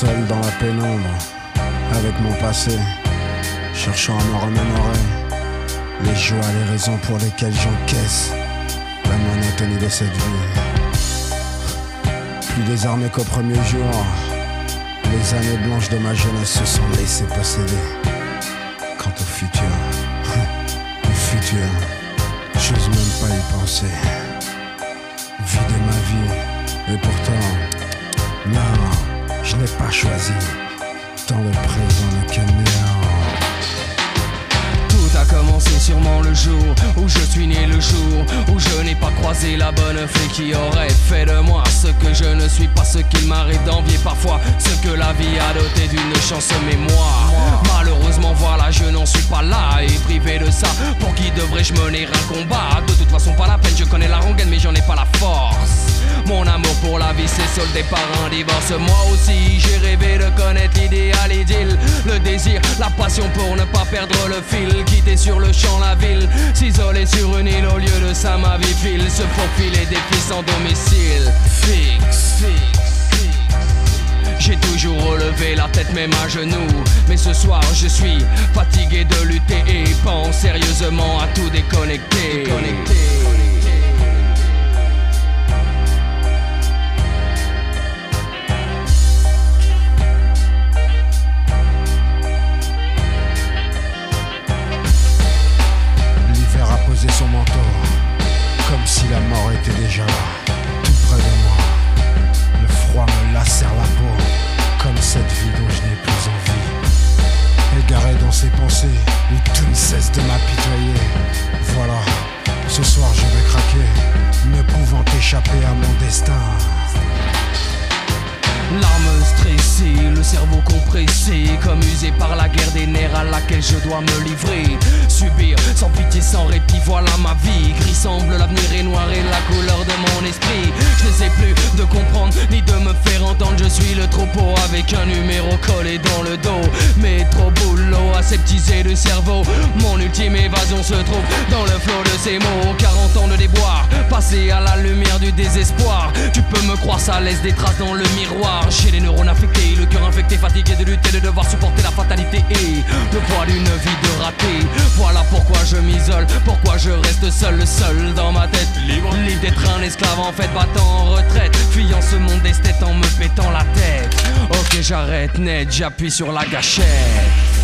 Seul dans la pénombre, avec mon passé, cherchant à me remémorer les joies, les raisons pour lesquelles j'encaisse la monotonie de cette vie. Plus désarmé qu'au premier jour, les années blanches de ma jeunesse se sont laissées posséder. Quant au futur, j'ose même pas y penser. Vider ma vie, et pourtant, non, je n'ai pas choisi. Tant le présent n'est que néant. Tout a commencé sûrement le jour où je suis né, le jour où je n'ai pas croisé la bonne fée qui aurait fait de moi ce que je ne suis pas, ce qu'il m'arrive d'envier parfois, ce que la vie a doté d'une chance. Mais moi, malheureusement voilà, je n'en suis pas là, et privé de ça, pour qui devrais-je mener un combat? De toute façon pas la peine, je connais la rengaine mais j'en ai pas la force. Mon amour pour la vie s'est soldé par un divorce. Moi aussi j'ai rêvé de connaître l'idéal idylle, le désir, la passion pour ne pas perdre le fil, quitter sur le champ la ville, s'isoler sur une île. Au lieu de ça ma vie file, se faufiler des filles sans domicile fixe. J'ai toujours relevé la tête même à genoux, mais ce soir je suis fatigué de lutter et pense sérieusement à tout déconnecter. Son manteau, comme si la mort était déjà là, tout près de moi. Le froid me lacère la peau, comme cette vie dont je n'ai plus envie. Égaré dans ses pensées, où tout ne cesse de m'apitoyer. Voilà, ce soir je vais craquer, ne pouvant échapper à mon destin. Larmes stressées, le cerveau compressé, comme usé par la guerre des nerfs à laquelle je dois me livrer. Subir sans pitié, sans répit, voilà ma vie. Gris semble l'avenir est noir et la couleur de mon esprit. Je ne sais plus de comprendre ni de me faire entendre. Je suis le troupeau avec un numéro collé dans le dos. Mais trop boulot, aseptisé le cerveau. Mon ultime évasion se trouve dans le flot de ces mots. 40 ans de déboire, passé à la lumière du désespoir. Tu peux me croire, ça laisse des traces dans le miroir. J'ai les neurones affectés, le cœur infecté, fatigué de lutter, de devoir supporter la fatalité et le poids d'une vie de raté. Voilà pourquoi je m'isole, pourquoi je reste seul dans ma tête. Libre d'être un esclave en fait, battant en retraite, fuyant ce monde d'esthète en me pétant la tête. Ok, j'arrête net, j'appuie sur la gâchette.